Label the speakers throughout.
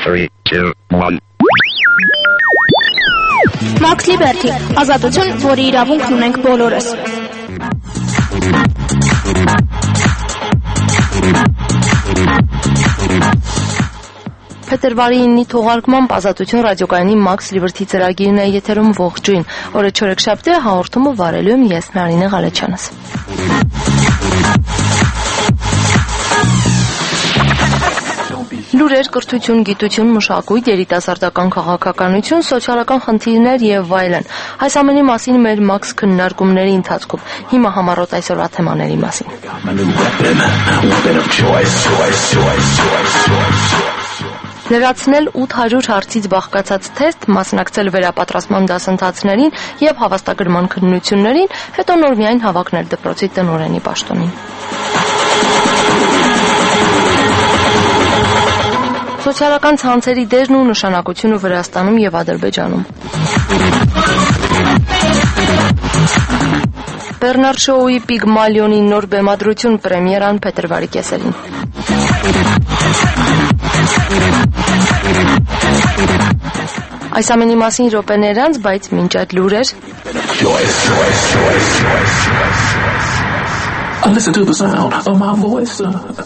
Speaker 1: 3, 2, 1.
Speaker 2: Max Liberty, ազատություն, որի իրավունքն ունենք բոլորս։
Speaker 3: Փետրվարի 9-ի թողարկմամբ ազատություն ռադիոկայանի Max Liberty ծրագիրն է եթերում ողջույն։ Օրը չորեքշաբթի հաղորդումը վարելու եմ ես Նարինե Ղալեչյանս։ Լուրեր, կրթություն, գիտություն, մշակույթ, երիտասարդական քաղաքականություն, սոցիալական խնդիրներ եւ այլն։ Այս ամենի մասին մեր Max քննարկումների ընթացքում։ Հիմա համառոտ այսօրվա թեմաների մասին։ Լրացնել 800 հարցից բաղկացած թեստ, մասնակցել վերապատրաստման դասընթացներին եւ հավաստագրման քննություններին, հետո նոր միայն հավաքնել դպրոցի տնօրենի պաշտոնին։ Սոցիալական ցանցերի դերն ու նշանակությունը Վրաստանում եւ Ադրբեջանում։ Բեռնարդ Շոուի Պիգմալիոնի նոր բեմադրություն պրեմիերան փետրվարի կեսերին։ Այս ամենի մասին րոպեներ անց, բայց մինչ այդ լուրեր։
Speaker 4: Listen to the sound of my voice.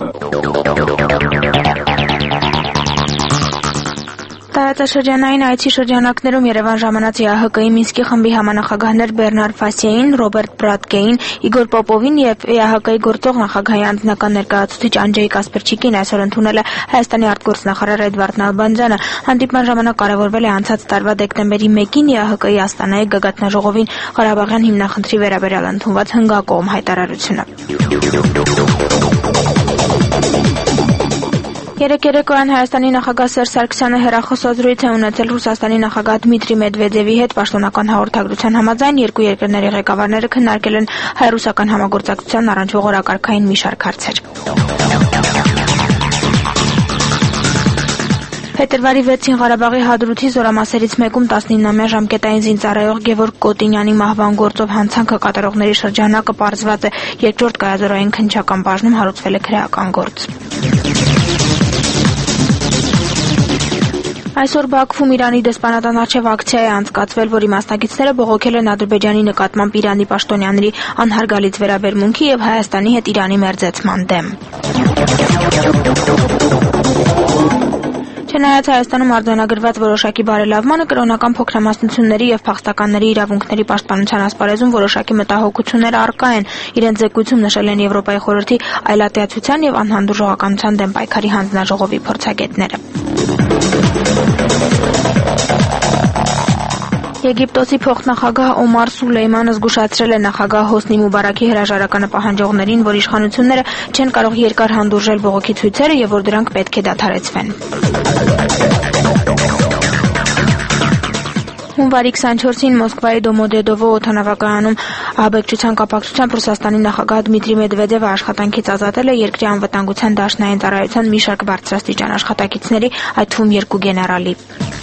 Speaker 2: Տարածաշրջանային այցի շրջանակներում Երևան ժամանած ԵԱՀԿ-ի Մինսկի խմբի համանախագահներ Բեռնարդ Ֆասիային, Ռոբերտ Բրատկեին, Իգոր Պոպովին եւ ԵԱՀԿ-ի գործող նախագահի անձնական ներկայացուցիչ Անջեյ Կասպերչիկին այսօր ընդունել է Հայաստանի արտգործնախարար Էդվարդ Նալբանդյանը։ Հանդիպման ժամանակ կարևորվել է անցած տարվա դեկտեմբերի 1-ին ԵԱՀԿ-ի Աստանայի գագաթնաժողովին Ղարաբաղյան հիմնախնդրի վերաբերյալ ընդունված հնգակողմ հայտարարությունը։ Երեկ երեկոյան Հայաստանի նախագահ Սերժ Սարգսյանը հեռախոսազրույց է ունեցել Ռուսաստանի նախագահ Դմիտրի Մեդվեդևի հետ։ Պաշտոնական հաղորդագրության համաձայն երկու երկրների ղեկավարները քննարկել են հայ-ռուսական համագործակցության առնչվող օրակարգային մի շարք հարցեր։ Փետրվարի 6-ին Ղարաբաղի Հադրութի զորամասերից մեկում 19-ամյա ժամկետային զինծառայող Գևորգ Կոտինյանի մահվան գործով հանցանքը կատարողների շրջանակը պարզված է։ Երկրորդ կայազորային քննչական բաժնում հարուցվել է քրեական գործ։ Այսօր Բաքվում Իրանի դեսպանատան առջև ակցիա է անցկացվել, որի մասնակիցները բողոքել են Ադրբեջանի նկատմամբ Իրանի պաշտոնյաների անհարգալից վերաբերմունքի եւ Հայաստանի հետ Իրանի մերձեցման դեմ։ Չնայած Հայաստանում արձանագրված որոշակի բարելավմանը, կրոնական փոքրամասնությունների եւ փախստականների իրավունքների պաշտպանության ասպարեզում որոշակի մտահոգություններ առկա են։ Իրենց զեկույցում նշել են Եվրոպայի խորհրդի այլատիացության եւ անհանդուրժողականության դեմ պայքարի հանձնաժողովի փորձագետները։ Եգիպտոսի փոխնախագահ Օմար Սուլեյմանը զգուշացրել է նախագահ Հոսնի Մուբարաքի հրաժարականը պահանջողներին, որ իշխանությունները չեն կարող երկար հանդուրժել բողոքի ցույցերը եւ որ դրանք պետք է դադարեցվեն։ Հունվարի 24-ին Մոսկվայի Դոմոդեդովո օդանավակայանում ահաբեկչության կապակցությամբ Ռուսաստանի նախագահ Դմիտրի Մեդվեդևը աշխատանքից ազատել է երկրի անվտանգության դաշնային ծառայության մի շարք բարձրաստիճան աշխատակիցների, այդ թվում 2 գեներալի։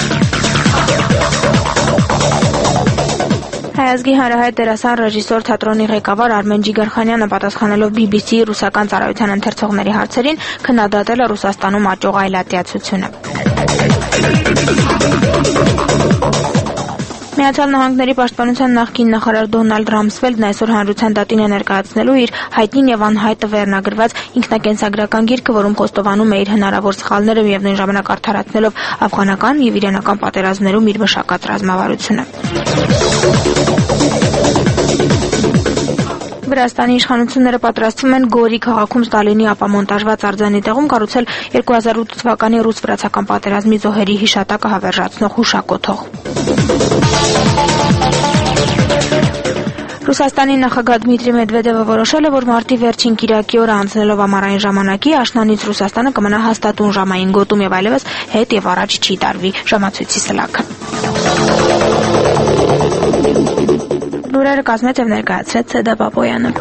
Speaker 2: Հայազգի հանրահայտ դերասան, ռեժիսոր, թատրոնի ղեկավար Արմեն Ջիգարխանյանը պատասխանելով BBC-ի ռուսական ծառայության ընթերցողների հարցերին քննադատել է Ռուսաստանում աճող այլատիացությունը։ Միացյալ Նահանգների պաշտպանության նախկին նախարար Դոնալդ Ռամսֆելդն այսօր հանրության դատին է ներկայացնելու իր հայտնին եւ անհայտ վերնագրված ինքնակենսագրական գիրքը, որում խոստովանում է իր հնարավոր սխալները եւ նույն ժամանակ արդարացնելով աֆղանական եւ իրանական պատերազմներում իր մշակած ռազմավարությունը։ Վրաստանի իշխանությունները պատրաստվում են Գորի քաղաքում Ստալինի ապամոնտաժված արձանի տեղում կառուցել 2008 թվականի ռուս-վրացական պատերազմի զոհերի հիշատակը հավերժացնող հուշակոթող։ Ռուսաստանի նախագահ Դմիտրի Մեդվեդևը որոշել է, որ մարտի վերջին կիրակի օրը անցնելով ամառային ժամանակի աշնանից Ռուսաստանը կմնա հաստատուն ժամային գոտում եւ այլևս հետ եւ առաջ չի տարվի ժամացույցի սլաքը։ Լուրերը կազմեց եւ ներկայացրեց Սեդա Պապոյանը։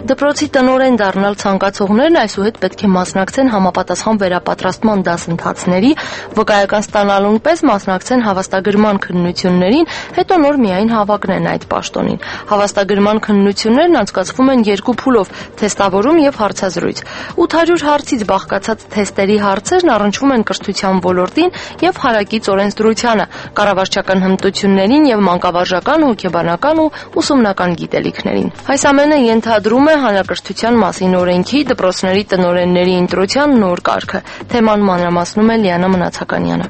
Speaker 3: Դպրոցի տնօրեն դառնալ ցանկացողներն այսուհետ պետք է մասնակցեն համապատասխան վերապատրաստման դասընթացների, վկայական ստանալուն պես մասնակցեն հավաստագրման քննություններին, հետո նոր միայն հավակնեն այդ պաշտոնին։ Հավաստագրման քննություններն անցկացվում են 2 փուլով՝ թեստավորում եւ հարցազրույց։ 800 հարցից բաղկացած թեստերի հարցերն առնչվում են կրթության ոլորտին եւ հարակից օրենսդրությանը, կառավարչական հմտություններին եւ մանկավարժական, հոգեբանական ու ուսումնական գիտելիքներին։ Այս ամենը ենթադրում է հանրակրթության մասին օրենքի դպրոցների տնօրենների ընտրության նոր կարգը։ Թեման մանրամասնում է Լիանա Մնացականյանը։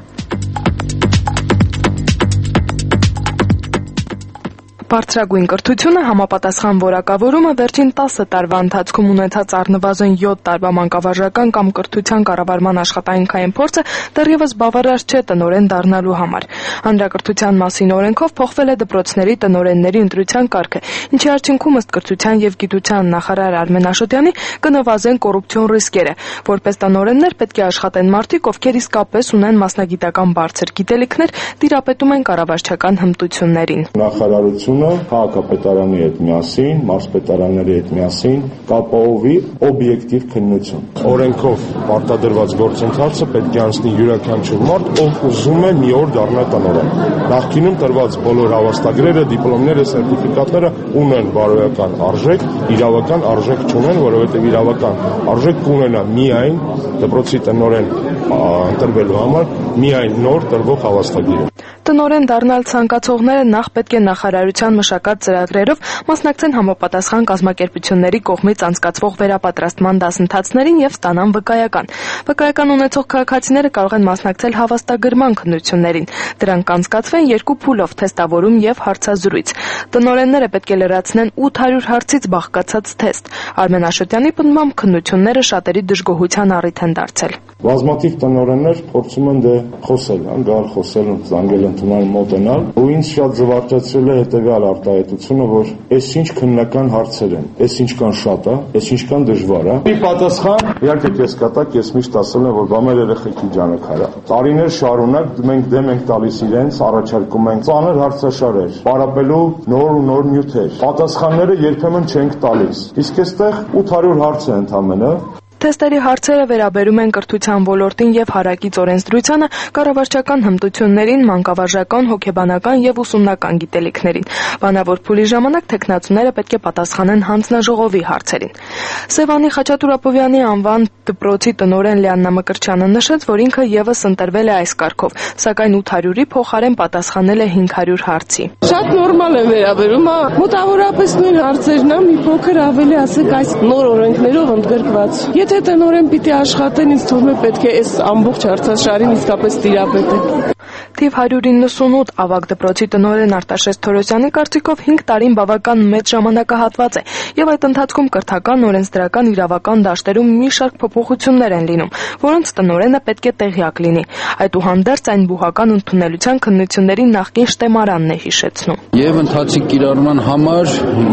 Speaker 1: Բարձրագույն կրթությունը, համապատասխան որակավորումը, վերջին 10 տարվա ընթացքում ունեցած առնվազն 7 տարվա մանկավարժական կամ կրթության կառավարման աշխատանքային փորձը դեռևս բավարար չէ տնօրեն դառնալու համար։ Հանրակրթության մասին օրենքով փոխվել է դպրոցների տնօրենների ընտրության կարգը, ինչի արդյունքում ըստ կրթության եւ գիտության նախարար Արմեն Աշոտյանի կնվազեն կոռուպցիոն ռիսկերը։ Որպես տնօրեններ պետք է աշխատեն մարդիկ, ովքեր իսկապես ունեն մասնագիտական բարձր գիտելիքներ, տիրապետում են կառավարչական հմտություններին։
Speaker 5: Նախարարությունը քաղաքապետարանի հետ միասին, մարզպետարանների հետ միասին կապահովի օբյեկտիվ քննություն։ Օրենքով պարտադրված գործընթացը պետք է անցնի յուրաքանչյուր մարդ, ով ուզում է մի օր դառնալ տնօրեն։ Նախկինում տրված բոլոր հավաստագրերը, դիպլոմները, սերտիֆիկատները ունեն բարոյական արժեք, իրավական արժեք չունեն, որովհետև իրավական արժեք կունենա միայն դպրոցի տնօրեն ընտրվելու համար միայն նոր տրվող հավաստագիրը։
Speaker 1: Տնօրեն դառնալ ցանկացողները նախ պետք է նախարարության մշակած ծրագրերով մասնակցեն համապատասխան կազմակերպությունների կողմից անցկացվող վերապատրաստման դասընթացներին եւ ստանան վկայական։ Վկայական ունեցող քաղաքացիները կարող են մասնակցել հավաստագրման քննություններին։ Դրանք կանցկացվեն 2 փուլով՝ թեստավորում եւ հարցազրույց։ Տնօրենները պետք է լրացնեն 800 հարցից բաղկացած թեստ։ Արմեն Աշոտյանի պնդմամբ քննությունները շատերի դժգոհության առիթ են դարձել։
Speaker 5: Բազմաթիվ տնօրեններ փորձում են խոսել, գալ խոսել, զանգել ընդունալ մոտենալ, ու ինձ շատ զվարճացրել է հետեւյալ արտահայտությունը, որ այս ինչ քննական հարցեր են, այս ինչքան շատ է, այս ինչքան դժվար է։ Ի պատասխան, իհարկե ես կատակ, ես միշտ ասել եմ, որ բա մեր երեխեքի ջանքարա։ Տարիներ շարունակ մենք դեմ ենք տալիս իրենց, առաջարկում ենք ծանր հարցաշարեր, պարապելու նոր ու նոր նյութեր։ Պատասխանները երբեմն չենք տալիս։ Իսկ այստեղ 800 հարց է ընդամենը։
Speaker 1: Թեստերի հարցերը վերաբերում են կրթության ոլորտին եւ հարակից օրենսդրությանը, կառավարչական հմտություններին, մանկավարժական, հոգեբանական եւ ուսումնական գիտելիքներին։ Բանավոր փուլի ժամանակ թեկնածուները պետք է պատասխանեն հանձնաժողովի հարցերին։ Սևանի Խաչատուր Ապովյանի անվան դպրոցի տնօրեն Լիաննա Մկրտչյանը նշեց, որ ինքը եւս ընտրվել է այս կարգով, սակայն 800-ի փոխարեն պատասխանել է 500 հարցի։
Speaker 6: Շատ նորմալ է վերաբերում, մոտավորապես նույն հարցերն է, մի փոքր ավելի ասեք այս նոր օրենքներով ընդգրկված։ Եթե տնօրեն պիտի աշխատեն, ինձ թվում է պետք է այս ամբողջ հարցաշարին իսկապես տիրապետեն։
Speaker 1: Թիվ 198 ավագ դպրոցի տնօրեն Արտաշես Թորոսյանի կարծիքով 5 տարին բավական մեծ ժամանակահատված է եւ այդ ընթացքում կրթական, օրենսդրական, իրավական դաշտերում մի շարք փոփոխություններ են լինում, որոնց տնօրենը պետք է տեղյակ լինի։ Այդուհանդերձ այն բուհական ընդունելության քննությունների նախկին շտեմարանն է հիշեցնում։
Speaker 7: Եվ ընթացիկ կիրառման համար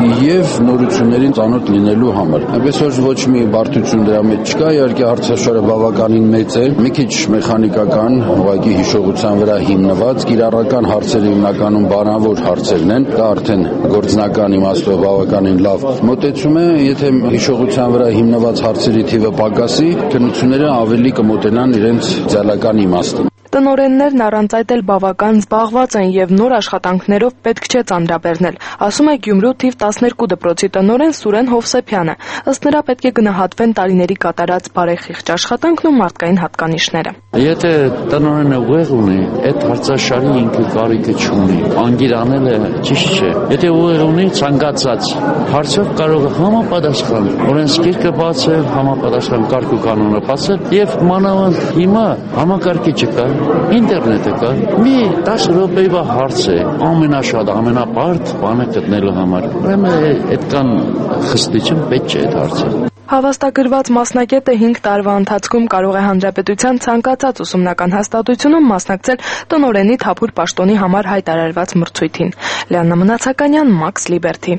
Speaker 7: եւ նորություններին ծանոթ լինելու համար։ Այնպես որ ոչ մի բարդություն դրա մեջ չկա, իհարկե հարցաշարը բավականին մեծ է, մի քիչ մեխանիկական, ուղղակի հիշողության վրա հիմնված, կիրառական հարցերը հիմնականում բանավոր հարցերն են, դա արդեն գործնական իմաստով բավականին լավ մոտեցում է, եթե հիշողության վրա հիմնված հարցերի թիվը պակասի, քննությունները ավելի կմոտենան իրենց ձեռական իմաստին։
Speaker 1: Տնօրեններն առանց այդ էլ բավական զբաղված են եւ նոր աշխատանքներով պետք չէ ծանրաբեռնել, ասում է Գյումրու թիվ 12 դպրոցի տնօրեն Սուրեն Հովսեփյանը։ Ըստ նրա պետք է գնահատվեն տարիների կատարած բարեխիղճ աշխատանքն ու մարդկային հատկանիշները։
Speaker 8: Եթե տնօրենը ուղեղ ունի, այդ հարցաշարի ինքը կարիքը չունի։ Անգիր անելը ճիշտ չէ։ Եթե ուղեղ ունի, ցանկացած հարցով կարող է համապատասխան օրենսգիրքը բացել, համապատասխան կարգ ու կանոնը բացել եւ մանավանդ հիմա համակարգիչը կա, ինտերնետը կա, մի 10 րոպեվա հարց է, ամենաշատ, ամենապարդ բանը գտնելու համար։ Ուրեմն այդքան խստություն պետք չէ այդ հարցը։
Speaker 1: Հավաստագրված մասնագետը 5 տարվա ընթացքում կարող է հանրապետության ցանկացած ուսումնական հաստատությունում մասնակցել տնօրենի թափուր պաշտոնի համար հայտարարված մրցույթին։ Լիաննա Մնացականյան, Max Liberty։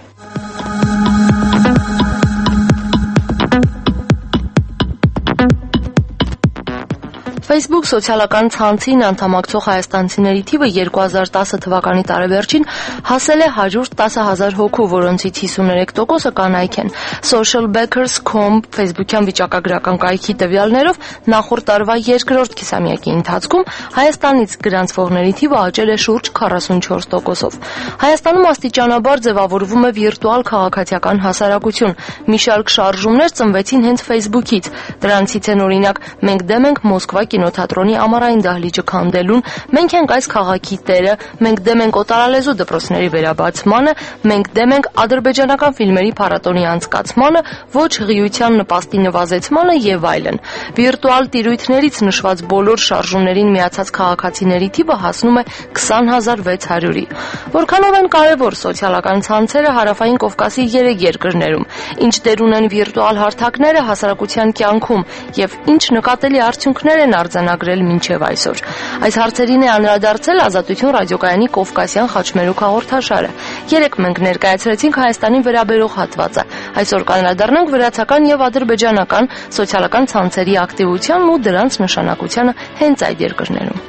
Speaker 3: Facebook սոցիալական ցանցին անդամակցող հայաստանցիների թիվը 2010 թվականի տարեվերջին հասել է 110,000 հոգու, որոնցից 53%-ը կանայք են։ Socialbackers.com Facebook-յան վիճակագրական կայքի տվյալներով նախորդ տարվա երկրորդ կիսամյակի ընթացքում Հայաստանից գրանցվողների թիվը աճել է շուրջ 44%-ով։ Հայաստանում աստիճանաբար ձևավորվում է վիրտուալ քաղաքացիական հասարակություն։ Մի շարք շարժումներ ծնվեցին հենց Facebook-ից։ Դրանցից են օրինակ «Մենք դեմ ենք Մոսկվա կինոթատրոնի ամառային դահլիճը քանդելուն», «Մենք ենք այս քաղաքի տերը», «Մենք դեմ ենք օտարալեզու դպրոցների վերաբացմանը», «Մենք դեմ ենք ադրբեջանական ֆիլմերի փառատոնի անցկացմանը», «Ոչ հղիության նպաստի նվազեցմանը» եւ այլն։ Վիրտուալ տիրույթներից նշված բոլոր շարժումներին միացած քաղաքացիների թիվը հասնում է 20,600-ի։ Որքանով են կարևոր սոցիալական ցանցերը Հարավային Կովկասի 3 երկրներում, ինչ դեր ունեն վիրտուալ հարթակները հասարակության կյանքում եւ ինչ նկատելի արդյունքներ են արձանագրել մինչև այսօր։ Այս հարցերին է անդրադարձել Ազատություն ռադիոկայանի Կովկասյան խաչմերուկ հաղորդաշարը։ Երեկ մենք ներկայացրեցինք Հայաստանին վերաբերող հատվածը։ Այսօր կանդրադառնանք վրացական եւ ադրբեջանական սոցիալական ցանցերի ակտիվությանն ու դրանց նշանակությանը հենց այդ երկրներում։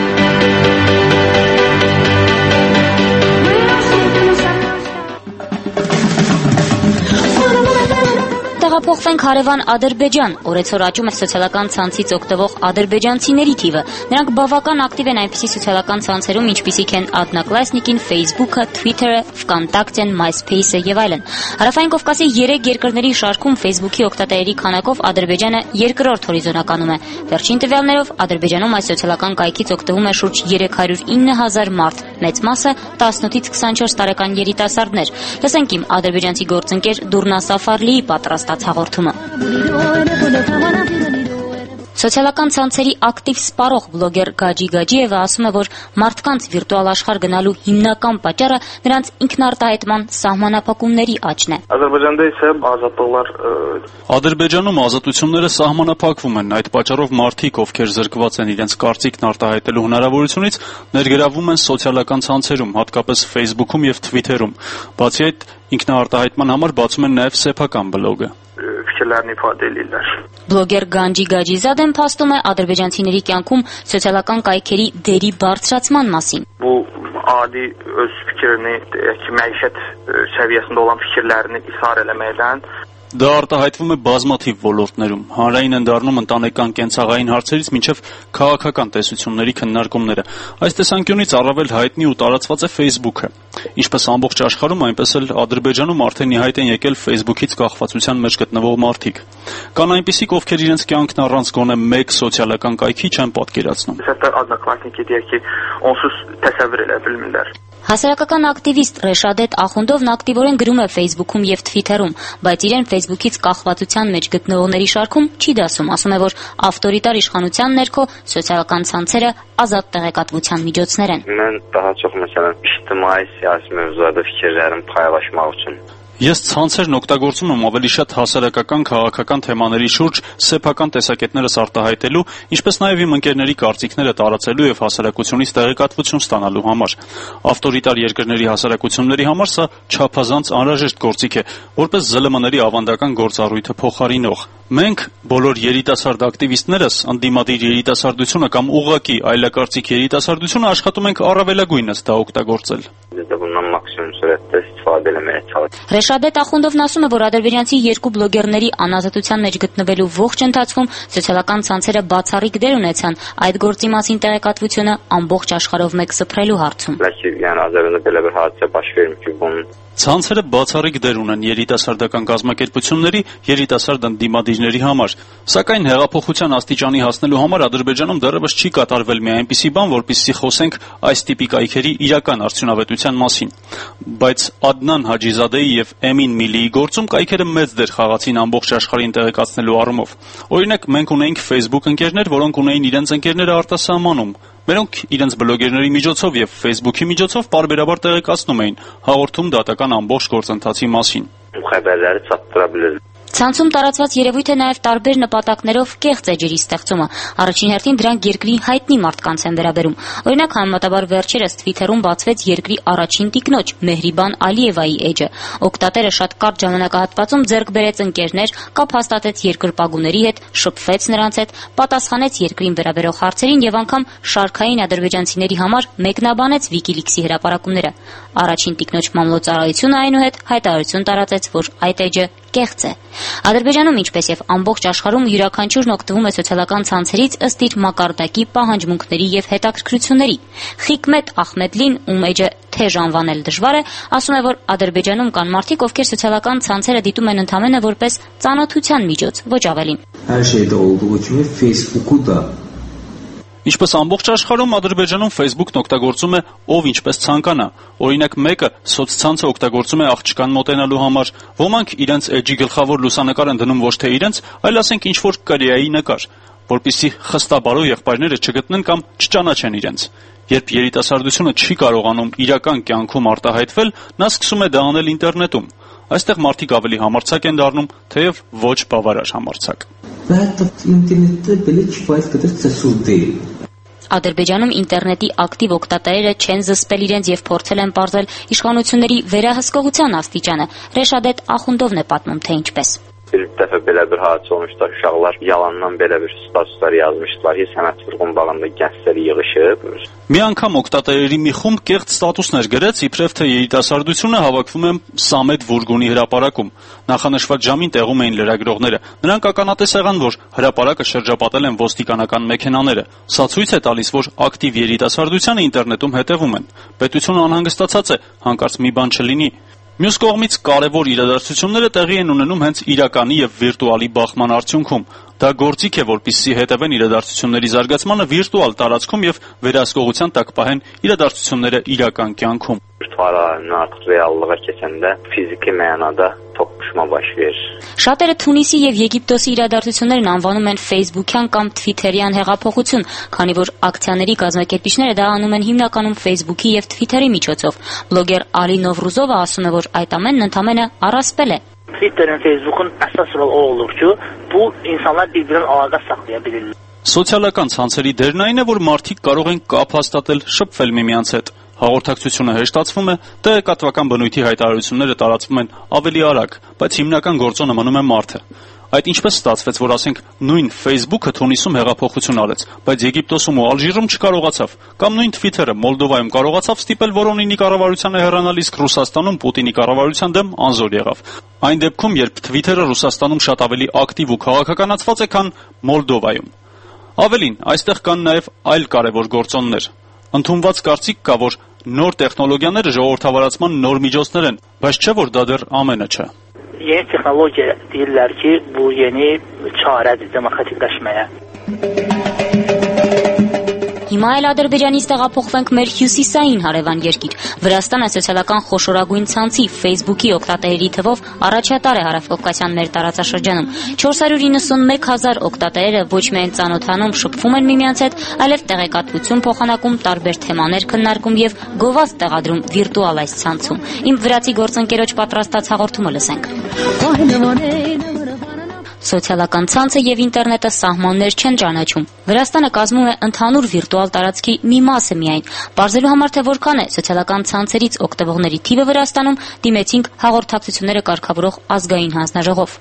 Speaker 9: Տեղափոխվենք հարևան Ադրբեջան, օրեցօր աճում է սոցիալական ցանցից օգտվող ադրբեջանցիների թիվը։ Նրանք բավական ակտիվ են այնպիսի սոցիալական ցանցերում, ինչպիսիք են Одноклассники, Facebook-ը, Twitter-ը, VKontakte-ն, MySpace-ը եւ այլն։ Հարավային Կովկասի 3 երկրների շարքում Facebook-ի օգտատերերի քանակով Ադրբեջանը երկրորդ հորիզոնականում է։ Վերջին տվյալներով Ադրբեջանում այս սոցիալական կայքից օգտվում է շուրջ 309,000 մարդ, մեծ մասը 18-ից 24 տարեկան երիտասարդներ։ Լսենք իմ ադրբեջանցի գործընկեր Դուրնա Սաֆարլիի պատրաստած հաղորդումը։ Սոցիալական ցանցերի ակտիվ սպառող բլոգեր Գաջի Գաջիևը ասում է, որ մարդկանց վիրտուալ աշխարհ գնալու հիմնական պատճառը նրանց ինքնարտահայտման սահմանափակումների աճն է։
Speaker 10: Ադրբեջանում ազատությունները սահմանափակվում են, այդ պատճառով մարդիկ, ովքեր զրկված են իրենց կարծիքն արտահայտելու հնարավորությունից, ներգրավվում են սոցիալական ցանցերում, հատկապես Facebook-ում եւ Twitter-ում։ Բացի այդ, ինքնարտահայտման համար բացում են նաեւ սեփական բլոգը։ Բլոգեր Գանջի Գաջիզադեն փաստում է ադրբեջանցիների կյանքում սոցիալական կայքերի դերի բարձրացման մասին։
Speaker 11: Adi öz fikrini, məişət səviyyəsində olan fikirlərini isar eləməkdən
Speaker 10: Դա արտահայտվում է բազմաթիվ ոլորտներում, հանրային են դառնում ընտանեկան կենցաղային հարցերից մինչև քաղաքական տեսությունների քննարկումները։ Այս տեսանկյունից առավել հայտնի ու տարածված է Facebook-ը։ Ինչպես ամբողջ աշխարհում, այնպես էլ Ադրբեջանում արդեն ի հայտ են եկել Facebook-ից կախվածության մեջ գտնվող մարդիկ։ Կան այնպիսիք, ովքեր իրենց կյանքն առանց գոնե մեկ սոցիալական կայքի չեն պատկերացնում։
Speaker 9: Հասարակական ակտիվիստ Ռեշադետ Ախունդովն ակտիվորեն գրում է Facebook-ում եւ Twitter-ում, բայց իրեն Facebook-ից կախվածության մեջ գտնվողների շարքում չի դասում, ասում է, որ ավտորիտար իշխանության ներքո սոցիալական ցանցերը ազատ տեղեկատվության միջոցներ են։
Speaker 11: Mən daha çox məsələn ictimai siyasi mövzularda fikirlərimi paylaşmaq üçün
Speaker 10: Ես ցանցերն օգտագործում եմ ավելի շատ հասարակական քաղաքական թեմաների շուրջ սեփական տեսակետներս արտահայտելու, ինչպես նաև իմ ընկերների կարծիքները տարածելու եւ հասարակությունից տեղեկատվություն ստանալու համար։ Ավտորիտար երկրների հասարակությունների համար սա չափազանց անհրաժեշտ գործիք է, որպես ԶԼՄ-ների ավանդական գործառույթը փոխարինող։ Մենք բոլոր երիտասարդ ակտիվիստներս ընդդիմադիր երիտասարդությունը կամ ուղղակի այլակարծիք երիտասարդությունը աշխատում ենք առավելագույնս դա օգտագործել։
Speaker 9: Ռեշադետ Ախունդովն ասում է, որ ադրբեջանցի երկու բլոգերների անազատության մեջ գտնվելու ողջ ընթացքում սոցիալական ցանցերը բացառիկ դեր ունեցան այդ գործի մասին տեղեկատվությունը ամբողջ աշխարհով մեկ սփռելու հարցում։
Speaker 10: Ցանցերը բացառիկ դեր ունեն երիտասարդական կազմակերպությունների, երիտասարդ ընդդիմադիրների համար, սակայն հեղափոխության աստիճանի հասնելու համար Ադրբեջանում դեռևս չի կատարվել մի այնպիսի բան, որպեսզի խոսենք այս տիպի կայքերի իրական արդյունավետության մասին։ Բայց Ադնան Հաջիզադեի եւ Էմին Միլիի գործում կայքերը մեծ դեր խաղացին ամբողջ աշխարհին տեղեկացնելու առումով։ Օրինակ, մենք ունեինք Facebook ընկերներ, որոնք ունեին իրենց ընկերները արտասահմանում, մերոնք իրենց բլոգերների միջոցով եւ Facebook-ի միջոցով պարբերաբար տեղեկացնում էին, հաղորդում դատական ամբողջ գործընթացի մասին։
Speaker 9: Ցանցում տարածված երևույթ է նաև տարբեր նպատակներով կեղծ էջերի ստեղծումը։ Առաջին հերթին դրանք երկրի հայտնի մարդկանց են վերաբերում։ Օրինակ, համեմատաբար վերջերս Twitter-ում բացվեց երկրի առաջին տիկնոջ Մեհրիբան Ալիևայի էջը։ Օգտատերը շատ կարճ ժամանակահատվածում ձեռք բերեց ընկերներ, կապ հաստատեց երկրպագուների հետ, շփվեց նրանց հետ, պատասխանեց երկրին վերաբերող հարցերին եւ անգամ շարքային ադրբեջանցիների համար մեկնաբանեց WikiLeaks-ի հրապարակումները։ Առաջին տիկնոջ մամլոյցարայությունը այնուհետ հայտարարություն տարածեց, որ այդ էջը կեղծ է։ Ադրբեջանում, ինչպես եւ ամբողջ աշխարհում, յուրաքանչյուրն օգտվում է սոցիալական ցանցերից ըստ իր մակարդակի, պահանջմունքների եւ հետաքրքրությունների։ Խիկմետ Ախմեդլին, ում էջը թեժ անվանել դժվար է, ասում է, որ Ադրբեջանում կան մարդիկ, ովքեր սոցիալական ցանցերը դիտում են ընդամենը որպես ծանոթության միջոց, ոչ ավելին։
Speaker 10: Ինչպես ամբողջ աշխարհում, Ադրբեջանում Facebook-ն օգտագործում է ով ինչպես ցանկանա։ Օրինակ, մեկը սոցցանցը օգտագործում է աղջկան մոտենալու համար, ոմանք իրենց էջի գլխավոր լուսանկար են դնում ոչ թե իրենց, այլ ասենք ինչ-որ Կորեայի նկար, որպեսզի խստաբարո եղբայրները չգտնեն կամ չճանաչեն իրենց։ Երբ երիտասարդությունը չի կարողանում իրական կյանքում արտահայտվել, նա սկսում է դա անել ինտերնետում։ Այստեղ մարդիկ ավելի համարձակ են դառնում, թեև ոչ բավարար համարձակ։
Speaker 9: Ադրբեջանում ինտերնետի ակտիվ օգտատերերը չեն զսպել իրենց եւ փորձել են պարզել իշխանությունների վերահսկողության աստիճանը։ Ռեշադետ Ախունդովն է պատմում, թե ինչպես։
Speaker 11: Bir dəfə belə bir hadisə olmuşdu. Uşaqlar yalandan belə bir statuslar yazmışdılar ki, sənət vurğun bağında gənclər yığışıb.
Speaker 10: Մի անգամ օգտատերերի մի խումբ կեղծ ստատուսներ գրեց, իբրև թե երիտասարդությունը հավաքվում է Սամետ Վուրգունի հրապարակում։ Նախանշված ժամին տեղում էին լրագրողները։ Նրանք ականատես եղան, որ հրապարակը շրջապատել են ոստիկանական մեքենաները։ Սա ցույց է տալիս, որ ակտիվ երիտասարդությանը ինտերնետում հետևում են։ Պետությունը անհանգստացած է, հանկարծ մի բան չլինի։ Մյուս կողմից կարևոր իրադարձությունները տեղի են ունենում հենց իրականի եւ վիրտուալի բախման արդյունքում։ Դա գործիք է, որպեսզի հետևեն իրադարձությունների զարգացմանը վիրտուալ տարածքում եւ վերահսկողության տակ պահեն իրադարձությունները իրական կյանքում։
Speaker 11: Virtualın artıq reallığa keçəndə fiziki mənada toqquşma baş verir։
Speaker 9: Շատերը Թունիսի եւ Եգիպտոսի իրադարձություններն անվանում են Facebook-յան կամ Twitter-յան հեղափոխություն, քանի որ ակցիաների կազմակերպիչները դա անում են հիմնականում Facebook-ի եւ Twitter-ի միջոցով։ Բլոգեր Ալի Նովրուզովը ասում է, որ այդ ամենն ընդամենը առասպել է։
Speaker 12: Twitter'ın, Facebook'un əsas rol o olur ki, bu insanlar bir-birinin əlaqə saxlaya bilirlər։
Speaker 10: Սոցիալական ցանցերի դերն այն է, որ մարդիկ կարող են կապ հաստատել, շփվել միմյանց հետ։ Հաղորդակցությունը հեշտացվում է, տեղեկատվական բնույթի հայտարարությունները տարածվում են ավելի արագ, բայց հիմնական գործոնը մնում է մարդը։ Այդ ինչպես ստացվեց, որ ասենք նույն Facebook-ը Թունիսում հեղափոխություն արեց, բայց Եգիպտոսում ու Ալժիրում չկարողացավ, կամ նույն Twitter-ը Մոլդովայում կարողացավ ստիպել Վորոնինի կառավարությանը հեռանալ, իսկ Ռուսաստանում Պուտինի կառավարության դեմ անզոր եղավ։ Այն դեպքում, երբ Twitter-ը Ռուսաստանում շատ ավելի ակտիվ ու քաղաքականացված է, քան Մոլդովայում։ Ավելին, այստեղ կան նաև այլ կարևոր գործոններ։ Ընդունված կարծիք կա, որ նոր տեխնոլոգիաները ժողովրդավարացման նոր միջոցներ են, բայց չէ որ դա դեռ ամենը չէ։
Speaker 12: Yeni texnologiya deyirlər ki, bu yeni çarədir demokratikləşməyə։
Speaker 9: Հիմա էլ Ադրբեջանից տեղափոխվենք մեր հյուսիսային հարևան երկիր։ Վրաստանը սոցիալական խոշորագույն ցանցի Facebook-ի օգտատերերի թվով առաջատար է հարավկովկասյան մեր տարածաշրջանում։ 491,000 օգտատերերը ոչ միայն ծանոթանում, շփվում են միմյանց հետ, այլև տեղեկատվություն փոխանակում, տարբեր թեմաներ քննարկում եւ գովազդ տեղադրում վիրտուալ այս ցանցում։ Իմ վրացի գործընկերոջ պատրաստած հաղորդումը լսենք։ Սոցիալական ցանցը եւ ինտերնետը սահմաններ չեն ճանաչում։ Վրաստանը կազմում է ընդհանուր վիրտուալ տարածքի մի մասը միայն։ Պարզելու համար թե որքան է սոցիալական ցանցերից օգտվողների թիվը Վրաստանում, դիմեցինք հաղորդակցությունները կարգավորող ազգային հանձնաժողով։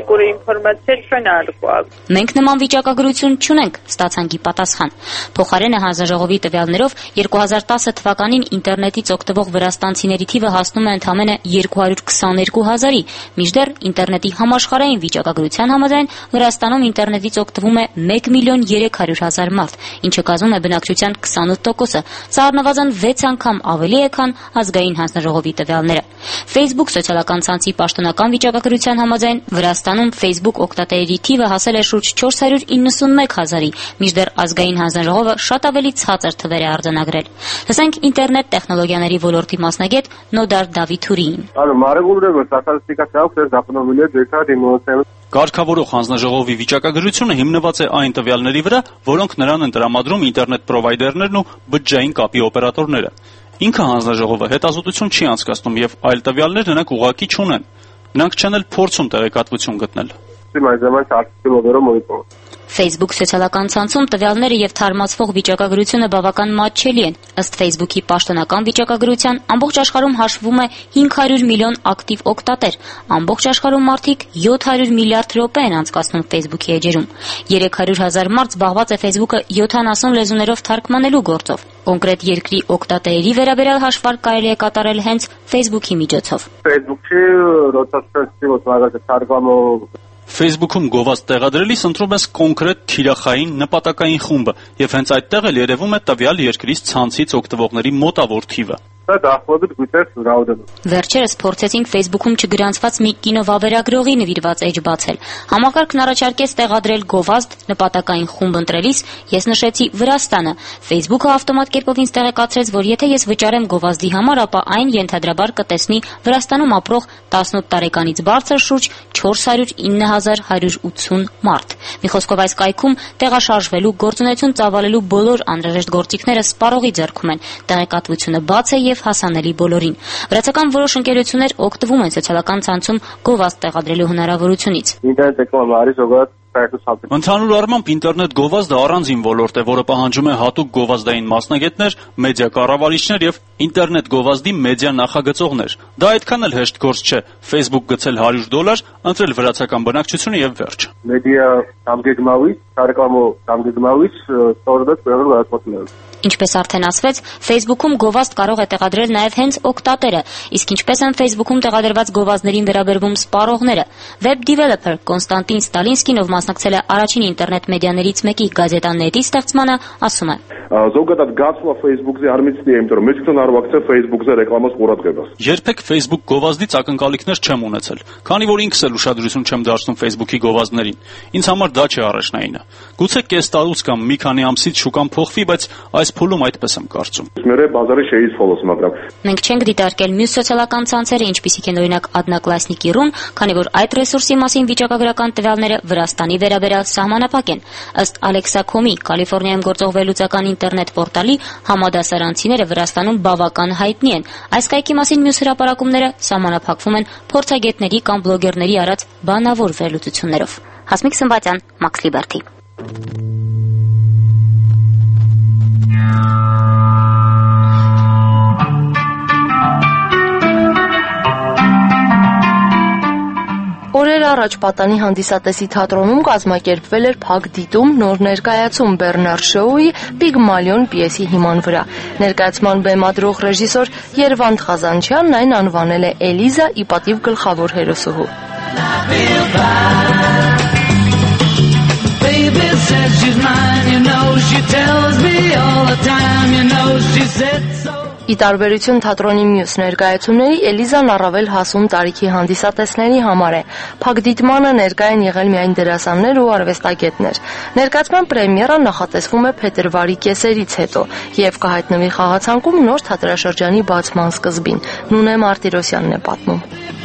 Speaker 9: Մենք նման վիճակագրություն չունենք, ստացանքի պատասխան։ Փոխարենը հանձնաժողովի տվյալներով 2010 թվականին ինտերնետից օգտվող վրաստանցիների թիվը հասնում է ընդամենը 222,000-ի, մինչդեռ ինտերնետի համաշխարհային վիճակագրության համաձայն Վրաստանում ինտերնետից օգտվում է 1,300,000 մարդ, ինչը կազմում է բնակչության 28%-ը։ Սա առնվազն 6 անգամ ավելի է, քան ազգային հանձնաժողովի տվյալները։ Facebook սոցիալական ցանցի պաշտոնական վիճակագրության համաձայն Վրաստանում Facebook օգտատերերի թիվը հասել է շուրջ 491,000-ի, մինչդեռ ազգային հանձնաժողովը շատ ավելի ցածր թվեր է արձանագրել։ Լսենք ինտերնետ տեխնոլոգիաների ոլորտի մասնագետ Նոդար Դավիթուրիին։
Speaker 10: Կարգավորող հանձնաժողովի վիճակագրությունը հիմնված է այն տվյալների վրա, որոնք նրան են տրամադրում ինտերնետ պրովայդերներն ու բջջային կապի օպերատորները։ Ինքը հանձնաժողովը հետազոտություն չի անցկացնում եւ այլ տվյալներ նրանք ուղղակի չունեն։ Նրանք չեն էլ փորձում տեղեկատվություն գտնել։
Speaker 9: Facebook սոցիալական ցանցում տվյալները եւ թարմացվող վիճակագրությունը բավական մատչելի են։ Ըստ Facebook-ի պաշտոնական վիճակագրության, ամբողջ աշխարհում հաշվվում է 500 միլիոն ակտիվ օգտատեր։ Ամբողջ աշխարհում մարդիկ 700 միլիարդ րոպե են անցկացնում Facebook-ի էջերում։ 300,000 մարդ զբաղված է Facebook-ը 70 լեզուներով թարգմանելու գործով։ Կոնկրետ երկրի օգտատերերի վերաբերյալ հաշվարկ կարելի է կատարել հենց Facebook-ի միջոցով։
Speaker 10: Facebook-ում գովազդ տեղադրելիս ընտրում ես կոնկրետ թիրախային նպատակային խումբը եւ հենց այդտեղ էլ երևում է տվյալ երկրից ցանցից օգտվողների մոտավոր թիվը։
Speaker 9: Վերջերս փորձեցինք Facebook-ում չգրանցված մի կինովավերագրողի նվիրված էջ բացել։ Համակարգն առաջարկեց տեղադրել գովազդ նպատակային խումբ ընտրելիս, ես նշեցի Վրաստանը։ Facebook-ը ավտոմատ կերպով ինձ տեղեկացրեց, որ եթե ես վճարեմ գովազդի համար, ապա այն ենթադրաբար կտեսնի Վրաստանում ապրող 18 տարեկանից բարձր շուրջ 409,180 մարդ։ Մի խոսքով այս կայքում տեղաշարժվելու, գործունեություն ծավալելու բոլոր անհրաժեշտ գործիքները սպառողի ձեռքում են։ Տեղեկատվությունը բաց է եւ հասանելի բոլորին։ Վրացական որոշ ընկերություններ օգտվում են սոցիալական ցանցում գովազդ տեղադրելու հնարավորությունից։
Speaker 10: Ընդհանուր առմամբ ինտերնետ գովազդը առանձին ոլորտ է, որը պահանջում է հատուկ գովազդային մասնագետներ, մեդիա կառավարիչներ եւ ինտերնետ գովազդի մեդիա նախագծողներ։ Դա այդքան էլ հեշտ գործ չէ։ Facebook գցել $100, ընտրել վրացական բնակչությունը եւ վերջ։
Speaker 13: Մեդիա
Speaker 9: Ինչպես արդեն ասվեց, Facebook-ում գովազդ կարող է տեղադրել նաև հենց օգտատերը, իսկ ինչպես են Facebook-ում տեղադրված գովազդներին վերաբերվում սպառողները։ Web developer Կոնստանտին Ստալինսկին, ով մասնակցել է առաջին ինտերնետ մեդիաներից մեկի Գազետա.net-ի ստեղծմանը, ասում է.
Speaker 13: Զոգադատ գացվա Facebook-ի արմիցնի եմ դրում, մեջքն արվակցը Facebook-ի ռեկլամաս խորատկებას։
Speaker 10: Երբեք Facebook գովազդից ակնկալիքներ չեմ ունեցել, քանի որ ինքս էլ ուշադրություն չեմ դարձնում Facebook-ի գովազդներին։ Ինձ համար դա չէ առաջնայինը։ Գուցե կես տարուց կամ մի քանի ամսից շուկան փոխվի, բայց այս փուլում այդպես եմ կարծում։
Speaker 9: Մենք չենք դիտարկել մյուս սոցիալական ցանցերը, ինչպիսիք են օրինակ Одноклассники.ru, քանի որ այդ ռեսուրսի մասին վիճակագրական տվյալները Վրաստանի վերաբերյալ սահմանափակ են։ Ըստ Alexa.com-ի Կալիֆոռնիայում գործող վերլուծական ինտերնետ պորտալի, համադասարանցիները Վրաստանում բավական հայտնի են։ Այս կայքի մասին մյուս հրապարակումները սահմանափակվում են փորձագետների կամ բլոգերների արած բանավոր վերլուծություններով։ Հասմիկ Սմբատյան, Max Liberty։
Speaker 3: Օրեր առաջ Պատանի հանդիսատեսի թատրոնում կազմակերպվել էր փակ դիտում նոր ներկայացում Բեռնար Շոուի Պիգմալիոն պիեսի հիման վրա։ Ներկայացման բեմադրող ռեժիսոր Երվանդ Ղազանչյանն այն անվանել է Էլիզա՝ ի պատիվ գլխավոր հերոսուհու։ Ի տարբերություն թատրոնի մյուս ներկայացումների, Էլիզան առավել հասուն տարիքի հանդիսատեսների համար է։ Փակդիտմանը ներկա են եղել միայն դերասաններ ու արվեստագետներ։ Ներկայացման պրեմիերան նախատեսվում է փետրվարի կեսերից հետո եւ կհայտնվի խաղացանկում նոր թատերաշրջանի բացման սկզբին։ Նունե Մարտիրոսյանն է պատմում։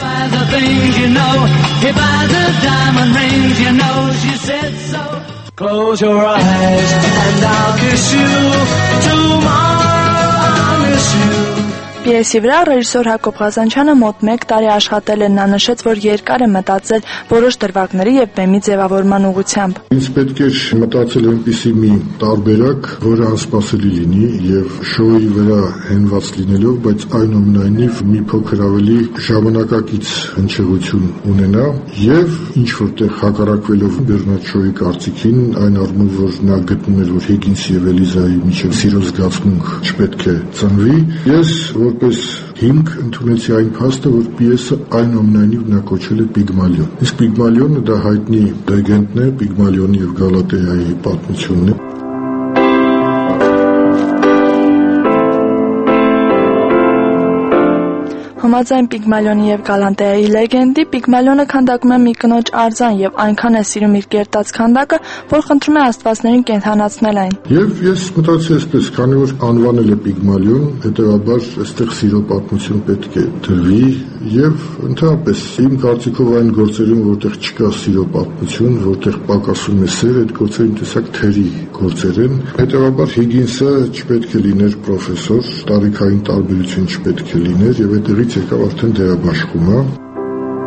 Speaker 14: Close your eyes and I'll kiss you tomorrow. I'll miss you.
Speaker 1: Պիեսի վրա ռեժիսոր Հակոբ Ղազանչյանը մոտ 1 տարի աշխատել է, նա նշեց, որ երկար է մտածել որոշ դրվագների եւ բեմի ձևավորման ուղղությամբ։
Speaker 15: Ինձ պետք էր մտածել այնպիսի մի տարբերակ, որը անսպասելի լինի եւ շոուի վրա հենված լինելով, բայց այնուամենայնիվ մի փոքր ավելի ժամանակակից հնչեղություն ունենա եւ ինչ որտեղ հակառակվելով Բեռնարդ Շոուի կարծիքին, այն առումով, որ նա գտնում էր, որ Հիգինսի եւ Էլիզայի միջև սիրո զգացմունք չպետք է ծնվի, ես որպես հիմք ընդունեցի այն փաստը, որ պիեսը այնուամենայնիվ նա կոչել է Պիգմալիոն։ Իսկ Պիգմալիոնը դա հայտնի լեգենդն է, Պիգմալիոնի եւ Գալատեայի պատմությունն է։
Speaker 1: Համաձայն Պիգմալիոնի եւ Գալատեայի լեգենդի, Պիգմալիոնը քանդակում է մի կնոջ արձան եւ այնքան է սիրում իր կերտած քանդակը, որ խնդրում է աստվածներին կենդանացնել այն։
Speaker 15: Եվ ես մտածի այսպես, քանի որ անվանել է Պիգմալիոն, հետեւաբար այստեղ սիրո պատմություն պետք է դրվի եւ ընդհանրապես իմ կարծիքով այն գործերում, որտեղ չկա սիրո պատմություն, որտեղ պակասում է սեր, այդ գործերը տեսակ թերի գործեր են։ Հետեւաբար Հիգինսը չպետք է լիներ պրոֆեսոր, տարիքային տարբերություն չպետք է լիներ եւ այդտեղից եկավ արդեն դերաբաշխումը։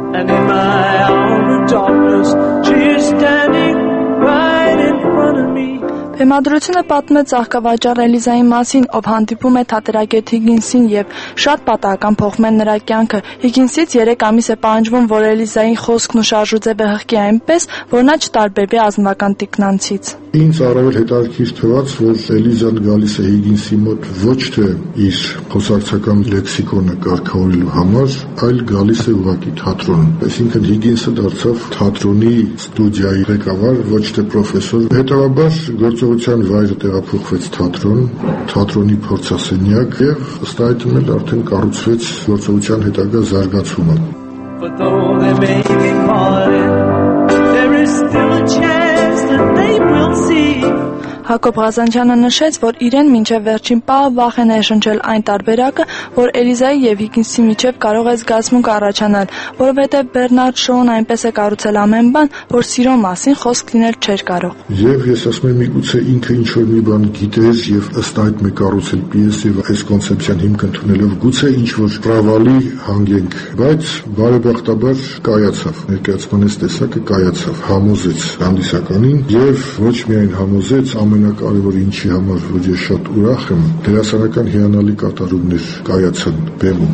Speaker 14: And in my hour of darkness, she is standing right in front of me.
Speaker 1: Բեմադրությունը պատմում է ծաղկավաճառ Էլիզայի մասին, ով հանդիպում է թատերագետ Հիգինսին եւ շատ պատահական փոխում է նրա կյանքը։ Հիգինսից 3 ամիս է պահանջվում, որ Էլիզայի խոսքն ու շարժուձևը հղկի այնպես, որ նա չտարբերվի ազնվական տիկնանցից։
Speaker 15: Ինձ առավել հետաքրքիր թվաց, որ Էլիզան գալիս է Հիգինսի մոտ ոչ թե իր խոսակցական լեքսիկոնը կարգավորելու համար, այլ գալիս է ուղղակի թատրոն։ Այսինքն Հիգինսը դարձավ թատրոնի ստուդիայի ղեկավար, ոչ թե պրոֆեսոր։ Հետևաբար գործողության վայրը տեղափոխվեց թատրոն, թատրոնի փորձասենյակ եւ ըստ այդմ էլ արդեն կառուցվեց գործողության հետագա զարգացումը։
Speaker 14: But though they may be parted, there is still a chance that they will see.
Speaker 1: Հակոբ Ղազանչյանը նշեց, որ իրեն մինչև վերջին պահը վախ է ներշնչել այն տարբերակը, որ Էլիզայի եւ Հիգինսի միջև կարող է զգացմունք առաջանալ, որովհետեւ Բեռնարդ Շոուն այնպես է կառուցել ամեն բան, որ սիրո մասին խոսք լինել չէր կարող։
Speaker 15: Եվ ես ասում եմ, միգուցե ինքը ինչ որ մի բան գիտեր եւ ըստ այդ մեկ կառուցել պիես եւ այս կոնցեպցիան հիմք ընդունելով գուցե ինչ որ պրավալի հանգենք, բայց բարեբախտաբար կայացավ։ Ներկայացման այս տեսակը կայացավ, համոզեց հանդիսականին եւ ոչ միայն համոզեց, ամենակարևորը ինչի համար որ ես շատ ուրախ եմ, դերասանական հիանալի կատարումներ կայացան բեմում։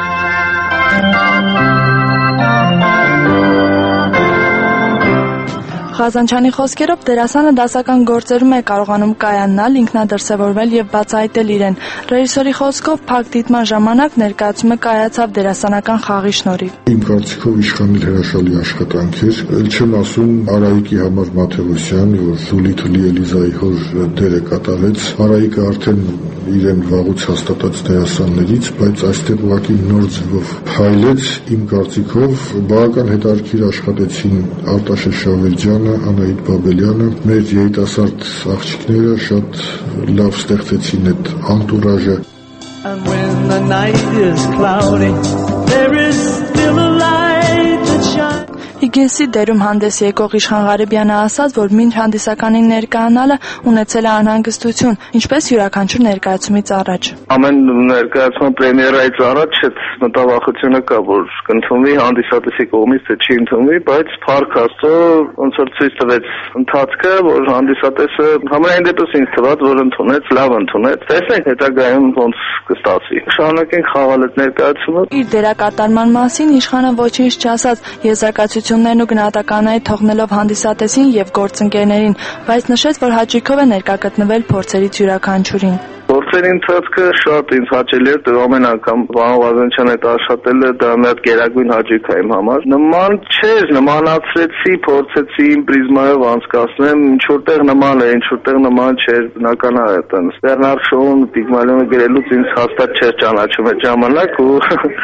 Speaker 1: Ղազանչյանի խոսքերով դերասանը դասական գործերում է կարողանում կայանալ, ինքնադրսևորվել եւ բացահայտել իրեն։ Ռեժիսորի խոսքով փակ դիտման ժամանակ ներկայացումը կայացավ դերասանական խաղի շնորհիվ։
Speaker 15: Իմ կարծիքով իշխանել հրաշալի աշխատանք էր, ել չեմ ասում Արայիկի համար Մաթեոսյան, որ Զուլի Էլիզայի հոր դերը կատարեց։ Արայիկը արդեն իրեն վաղուց հաստատած դերասաններից, բայց այստեղ ուղղակի նոր ձևով փայլեց, իմ կարծիքով բավական հետաքրքիր աշխատեցին Արտաշես Շավերջյանը, Անահիտ Բաբելյանը, մեր երիտասարդ աղջիկները շատ լավ ստեղծեցին այդ անտուրաժը։
Speaker 14: And when the night is cloudy, there is still a light that shines.
Speaker 1: Հիգինսի դերում հանդես եկող Իշխան Ղարեբյանը ասաց, որ մինչ հանդիսականին ներկայանալը ունեցել է անհանգստություն, ինչպես յուրաքանչյուր ներկայացումից առաջ։
Speaker 16: Ամեն ներկայացման պրեմիերայից առաջ այդ մտավախությունը կա, որ կընդունվի հանդիսատեսի կողմից, թե չի ընդունվի, բայց փառք Աստծո, ոնց որ ցույց տվեց ընթացքը, որ հանդիսատեսը համենայն դեպս ինձ թվաց, որ ընդունեց, լավ ընդունեց։ Տեսնենք հետագայում ոնց կստացվի։ Շարունակենք խաղալ այդ ներկայացումը։
Speaker 1: Իր դերակատարման մասին Իշխանը ոչինչ չասաց, եզրակացություններն ու գնահատականները թողնելով հանդիսատեսին եւ գործընկերներին, բայց նշեց, որ հաճույքով է ներկա գտնվել փորձերից յուրաքանչյուրին։
Speaker 16: Գործերի ընթացքը շատ ինձ հաճելի է, դեռ ամեն անգամ Վահան Ղազանչյանը հետ աշխատելը դա մի հատ գերագույն հաճույք է իմ համար։ Նման չէր, նմանացրեցի, փորձեցի իմ պրիզմայով անցկացնեմ, ինչ որտեղ նման է, ինչ որտեղ նման չէր, բնական է այդպես։ Բեռնարդ Շոուն Պիգմալիոնը գրելուց ինձ հաստատ չէր ճանաչում այդ ժամանակ ու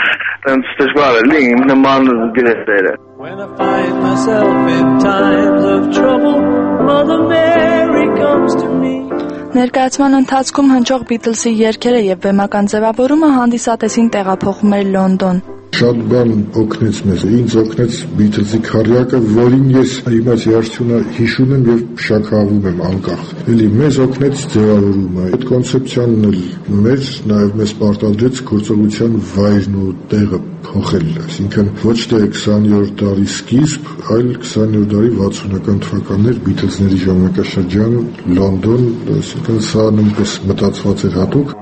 Speaker 16: այնց դժվար է լի իմ նման գրելերը։
Speaker 14: When I find myself in times of trouble, Mother Mary comes to me.
Speaker 1: Ներկայացման ընթացքում հնչող Բիթլսի երգերը եւ բեմական ձևավորումը հանդիսատեսին տեղափոխում էր Լոնդոն։
Speaker 15: Շատ բան օգնեց մեզ, ինձ օգնեց Բիթլսի քարյակը, որին ես իմաց երաժշտությունը հիշում եմ եւ շաքարվում եմ անկախ։ Էլի մեզ օգնեց ձևավորումը, այդ կոնցեպցիանն էլ մեզ նաեւ մեզ պարտադրեց գործողության վայրն ու տեղը փոխել, այսինքն ոչ թե 20-րդ դարի սկիզբ, այլ 20-րդ դարի 60-ական թվականներ Բիթլսների ժամանակաշրջան, Լոնդոն, այսինքն սա նույնպես մտածված էր հատուկ։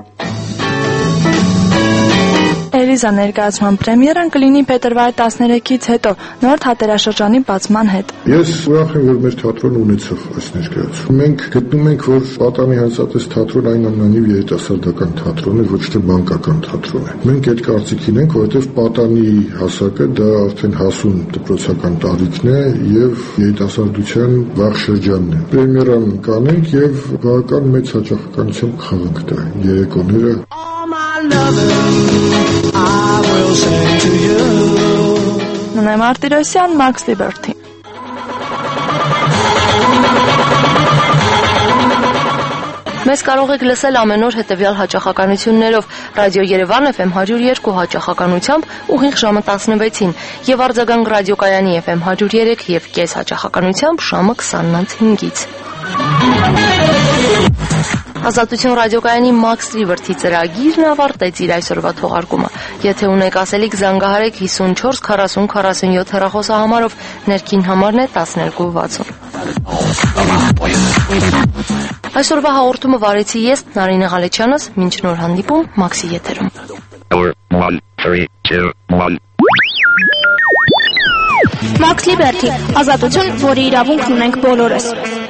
Speaker 1: Էլիզա ներկայացման պրեմիերան կլինի փետրվարի 13-ից հետո, նոր թատերաշրջանի բացման հետ։
Speaker 15: Ես ուրախ եմ, որ մեր թատրոնը ունեցավ այս ներկայացումը։ Մենք գտնում ենք, որ Պատանի հանրացած թատրոնը այնուամենայնիվ երիտասարդական թատրոն է, ոչ թե բանկական թատրոն է։ Մենք այդ կարծիքին ենք, որովհետև Պատանի հասակը դա արդեն հասուն դպրոցական տարիքն է եւ երիտասարդության վաղ շրջանն է։ Պրեմիերան կանենք եւ բավական մեծ հաճախականությամբ կխաղանք դա երեկոները։
Speaker 14: I will say to you.
Speaker 1: Նոնե Մարտիրոսյան, Max Liberty.
Speaker 3: Մեզ կարող եք լսել ամեն օր հետևյալ հաճախականություններով Ռադիո Երևան FM 102 հաճախականությամբ ուղիղ ժամը 16-ին եւ Արձագանք ռադիոկայանի FM 103 եւ կես հաճախականությամբ ժամը 20:05-ից։ Ազատություն ռադիոկայանի Max River-ի ծրագիրն ավարտեց իր այսօրվա թողարկումը։ Եթե ունեք ասելիք, զանգահարեք 54 40 47 հեռախոսահամարով, ներքին համարն է 1260։ Այսօրվա հաղորդումը վարեցի ես, Նարինե Ղալեչյանս, մինչ նոր հանդիպում Մաքսի եթերում։
Speaker 2: Max Liberty, ազատություն, որի իրավունք ունենք բոլորս։